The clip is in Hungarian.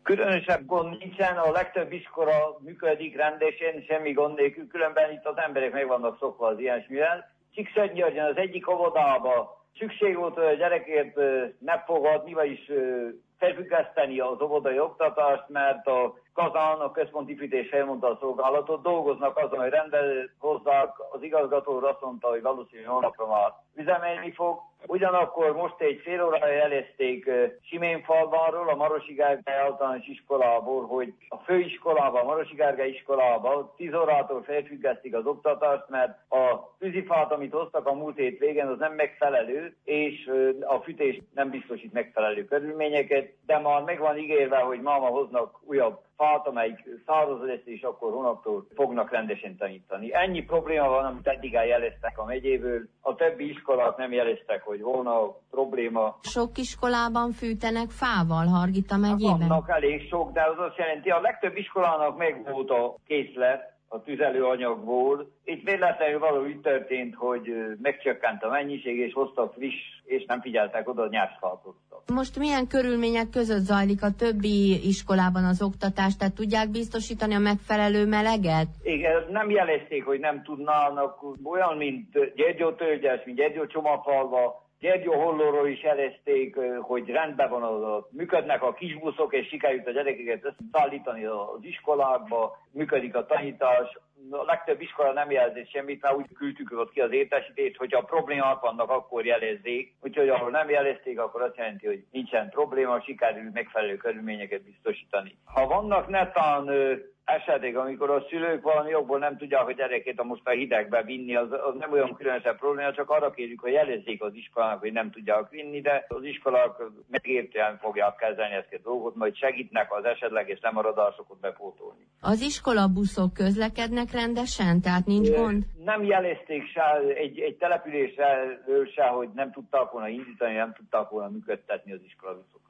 Különösebb gond nincsen, a legtöbb iskola működik rendesen, semmi gond nélkül, különben itt az emberek meg vannak szokva az ilyesmivel. Csíkszentgyörgyön az egyik óvodába szükség volt, hogy a gyerekért megfogadni, vagyis felfüggeszteni az óvodai oktatást, mert a Kazán, a központi fűtés felmondta a szolgálatot, dolgoznak azon, hogy hozzák, az igazgató azt mondta, hogy valószínűleg holnapra már üzemelni fog. Ugyanakkor most egy fél órára jelezték Siménfalváról, a Marosi Gergely általános iskolából, hogy a főiskolában, a Marosi Gergely iskolában 10 órától felfüggesztik az oktatást, mert a tűzifát, amit hoztak a múlt hét végén, az nem megfelelő, és a fűtés nem biztosít megfelelő körülményeket, de már meg van ígérve, hogy máma hoznak újabb fát, amelyik száraz lesz, és akkor hónaptól fognak rendesen tanítani. Ennyi probléma van, amit eddig jeleztek a megyéből. A többi iskolák nem jeleztek, hogy volna probléma. Sok iskolában fűtenek fával Hargita megyében? Vannak elég sok, de az azt jelenti, a legtöbb iskolának megvolt a készlet a tüzelőanyagból. Itt véletlenül valahogy történt, hogy megcsökkent a mennyiség, és hoztak friss, és nem figyeltek oda, nyársfát hoztak. Most milyen körülmények között zajlik a többi iskolában az oktatás? Tehát tudják biztosítani a megfelelő meleget? Igen, nem jelezték, hogy nem tudnának. Olyan, mint Gyergyó-Tölgyes, mint Gyergyó-Csomapalva, Gyergyó-Hollóról is jelezték, hogy rendben van, működnek a kisbuszok, és sikerült a gyerekeket szállítani az iskolákba, működik a tanítás. A legtöbb iskola nem jelzett semmit, mert úgy küldtük ott ki az értesítést, hogyha problémák vannak, akkor jelezzék. Úgyhogy ahol nem jelezték, akkor azt jelenti, hogy nincsen probléma, sikerül megfelelő körülményeket biztosítani. Ha vannak netán esetek, amikor a szülők valami jogból nem tudják a gyerekét most a hidegbe vinni, az nem olyan különösebb probléma, csak arra kérjük, hogy jelezzék az iskolának, hogy nem tudják vinni, de az iskolák megértően fogják kezelni ezt a dolgot, majd segítnek az esetleges lemaradásokat bepótolni. Az iskolabuszok közlekednek rendesen? Tehát nincs gond? Nem jelezték se egy településről se, hogy nem tudták volna indítani, nem tudták volna működtetni az iskolabuszok.